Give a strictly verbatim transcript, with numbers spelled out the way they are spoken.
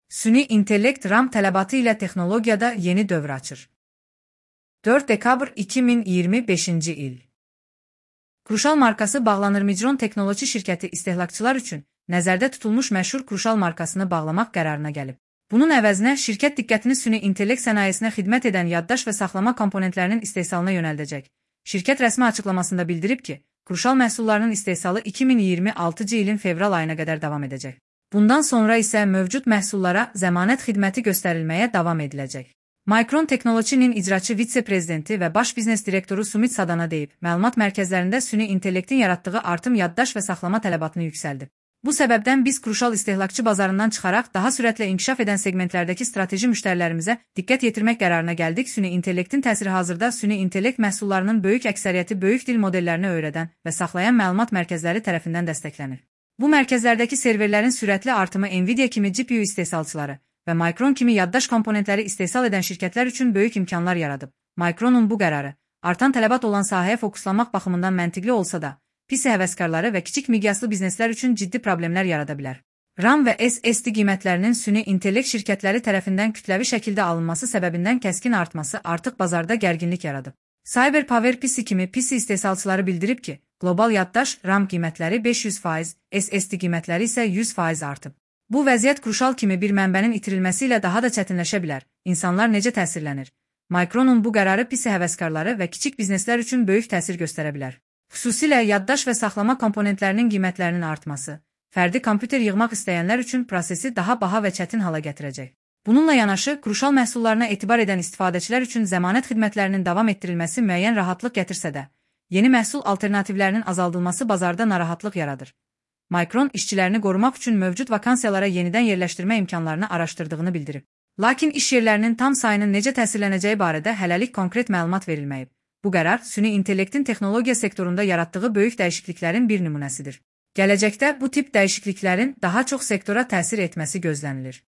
Süni intellekt RAM tələbatı ilə texnologiyada yeni dövr açır. dörd dekabr iki min iyirmi beşinci il. Kruşal markası bağlanır. Micron Texnoloji şirkəti istehlakçılar üçün nəzərdə tutulmuş məşhur Kruşal markasını bağlamaq qərarına gəlib. Bunun əvəzinə şirkət diqqətini süni intellekt sənayesinə xidmət edən yaddaş və saxlama komponentlərinin istehsalına yönəldəcək. Şirkət rəsmi açıqlamasında bildirib ki, Kruşal məhsullarının istehsalı iki min iyirmi altıncı ilin fevral ayına qədər davam edəcək. Bundan sonra isə mövcud məhsullara zəmanət xidməti göstərilməyə davam ediləcək. Micron Technology-nin icraçı vitse-prezidenti və baş biznes direktoru Sumit Sadana deyib, məlumat mərkəzlərində süni intellektin yaratdığı artım yaddaş və saxlama tələbatını yüksəldib. Bu səbəbdən biz Kruşal istehlakçı bazarından çıxaraq daha sürətlə inkişaf edən segmentlərdəki strateji müştərilərimizə diqqət yetirmək qərarına gəldik. Süni intellektin təsiri hazırda süni intellekt məhsullarının böyük əksəriyyəti böyük dil modellərini öyrədən və saxlayan məlumat mərkəzləri tərəfindən dəstəklənir. Bu mərkəzlərdəki serverlərin sürətli artımı Nvidia kimi G P U istehsalçıları və Micron kimi yaddaş komponentləri istehsal edən şirkətlər üçün böyük imkanlar yaradıb. Micronun bu qərarı, artan tələbat olan sahəyə fokuslanmaq baxımından məntiqli olsa da, P C həvəskarları və kiçik miqyaslı bizneslər üçün ciddi problemlər yarada bilər. RAM və S S D qiymətlərinin süni intellekt şirkətləri tərəfindən kütləvi şəkildə alınması səbəbindən kəskin artması artıq bazarda gərginlik yaradıb. CyberPower P C kimi P C istehsalçıları bildirib ki, qlobal yaddaş RAM qiymətləri beş yüz faiz, S S D qiymətləri isə yüz faiz artıb. Bu vəziyyət Kruşal kimi bir mənbənin itirilməsi ilə daha da çətinləşə bilər. İnsanlar necə təsirlənir? Micronun bu qərarı P C həvəskarları və kiçik bizneslər üçün böyük təsir göstərə bilər. Xüsusilə yaddaş və saxlama komponentlərinin qiymətlərinin artması, fərdi kompüter yığmaq istəyənlər üçün prosesi daha baha və çətin hala gətirəcək. Bununla yanaşı, Kruşal məhsullarına etibar edən istifadəçilər üçün zəmanət xidmətlərinin davam etdirilməsi müəyyən rahatlıq gətirsə də, yeni məhsul alternativlərinin azaldılması bazarda narahatlıq yaradır. Micron işçilərini qorumaq üçün mövcud vakansiyalara yenidən yerləşdirmə imkanlarını araşdırdığını bildirib. Lakin iş yerlərinin tam sayının necə təsirlənəcəyi barədə hələlik konkret məlumat verilməyib. Bu qərar süni intellektin texnologiya sektorunda yaratdığı böyük dəyişikliklərin bir nümunəsidir. Gələcəkdə bu tip dəyişikliklərin daha çox sektora təsir etməsi gözlənilir.